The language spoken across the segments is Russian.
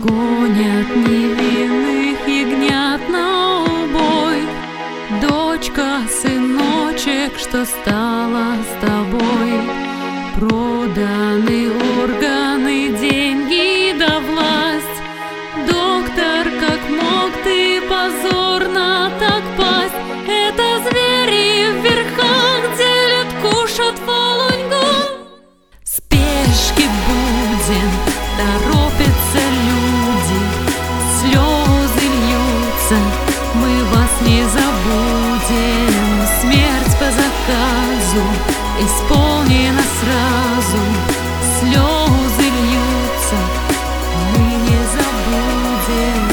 Гонят невинных ягнят на убой. Дочка, сыночек, что стало с тобой? Проданы органы, деньги да власть. Доктор, как мог ты позорно так пасть? Это звери в верхах делят, кушат полуньгу. В спешке будем, торопятся люди, слезы льются, мы вас не забудем. Смерть по заказу исполнена сразу, слезы льются, мы не забудем.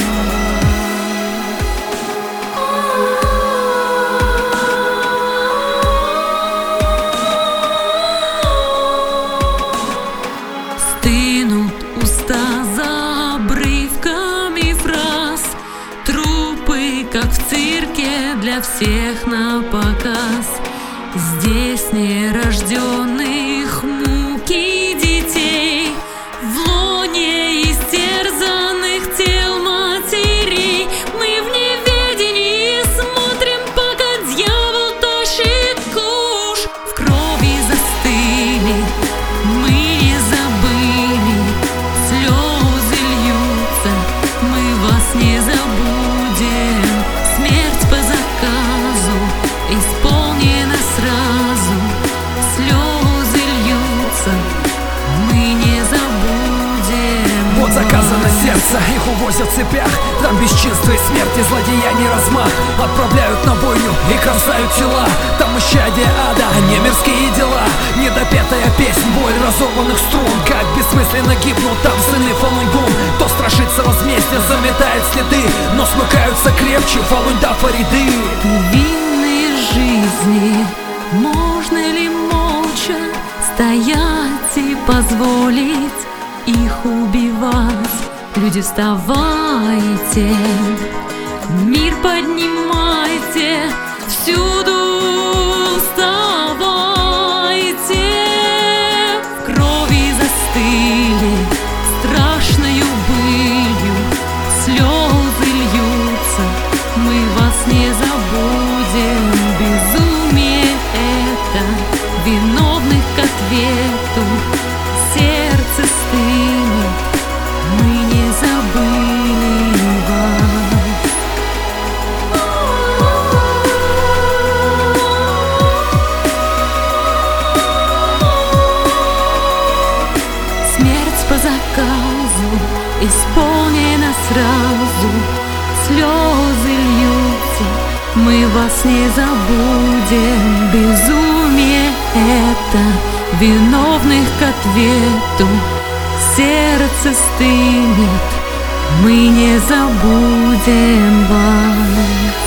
Стынут уста за обрывками фраз, трупы, как в цирке, для всех на показ. Здесь нерожденных муки детей, в лоне истерзанных тел матерей. Мы в неведении смотрим, пока дьявол тащит куш. В крови застыли, мы не забыли, слезы льются, мы вас не забудем. Смерть по заказу исполнена сразу, слезы льются, мы не забудем. Вот заказано сердце, их увозят в цепях. Там бесчинство и смерть, и злодеяний размах. Отправляют на бойню и кромсают тела. Там исчадие ада, а не мирские дела. Недопетая песнь, боль разорванных струн. Как бессмысленно гибнут там сыны Фалунь Гong. Кто страшится возмездия, заметает следы, но смыкаются крепче Фалунь Дафа ряды. Невинные жизни, можно ли молча стоять и позволить их убивать? Люди, вставайте, мир поднимайте, всюду вставайте. В крови застыли, страшною былью, слезы льются, мы вас не забудем. Безумие это, виновных к ответу, сердце стынет, мы не забыли вас. Смерть по заказу исполнена сразу, слезы льются, мы вас не забудем. Безумие это, виновных к ответу, сердце стынет, мы не забудем вас.